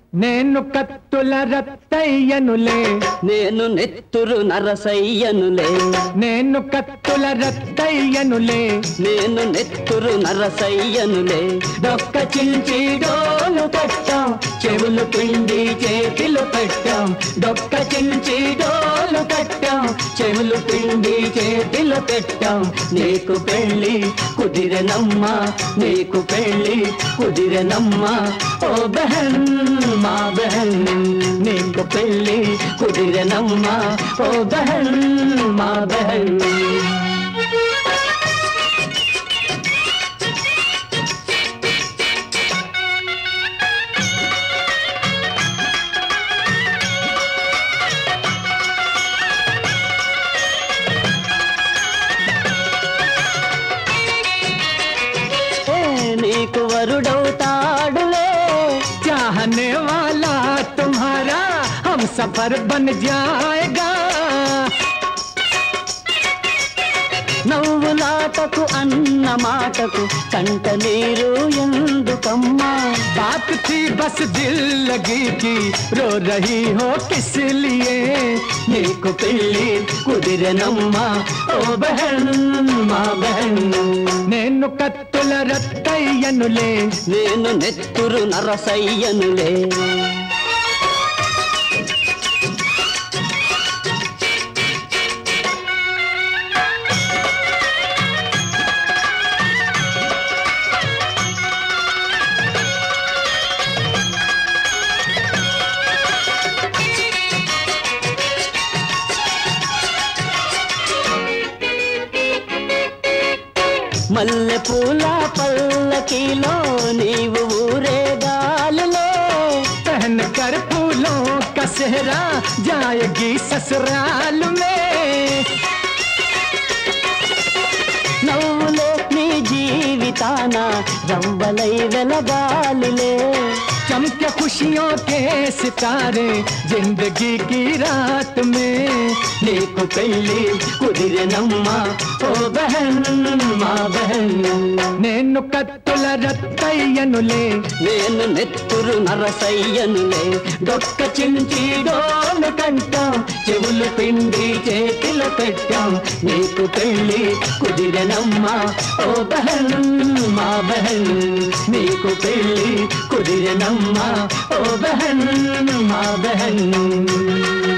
నేను కత్తుల రత్తయ్యనులే, నేను నెత్తురు నరసయ్యనులే. నేను కత్తుల రత్తయ్యనులే, నేను నెత్తురు నరసయ్యనులే. డొక్క చించి డోలు కట్టాం, చెవులు పిండి చేతిలో పెట్టాం. డొక్క చించి డోలు కట్టాం, చెవులు పిండి చేతిలో పెట్టాం. నీకు పెళ్ళి కుదిరెనమ్మా, నీకు పెళ్ళి కుదిరెనమ్మా. ఓ బహన్ మా బహన్, నీకు పెళ్ళి కుదిరెనమ్మా. ఓ బహన్ మా బహన్. నీకు వరుడవుతాడులే, चाहने वाला तुम्हारा हम सफर बन जाएगा. నవ్వులాటకు అన్న మాటకు కంట నీరు ఎందుకమ్మా. बात थी बस दिल लगी की, रो रही हो किस लिए. నీకు పెళ్ళి కుదిరెనమ్మా. ఓ బహన్ మా బహన్. నేను కత్తుల రత్తయ్యనులే, నేను నెత్తురు నరసయ్యనులే. మల్లె పూల పల్లకిలో నీవు ఊరేగాలిలో. पहन कर फूलों का सेहरा जाएगी ससुराल में. నవ్వులే నీ జీవితాన రవ్వలై వెలగాలిలే. चमके खुशियों के सितारे जिंदगी की रात में. నీకు పెళ్ళి కుదిరెనమ్మా. ఓ బహన్ మా బహన్. నేను కత్తుల రత్తయ్యనులే, నేను నెత్తురు నరసయ్యనులే. డొక్క చించి డోలు కంటాం, చెవులు పిండి చేతిలో పెట్టాం. నీకు పెళ్ళి కుదిరెనమ్మా. ఓ బహన్ మా బహన్, నీకు పెళ్ళి కుదిరెనమ్మా. ఓ బహన్ మా బహన్.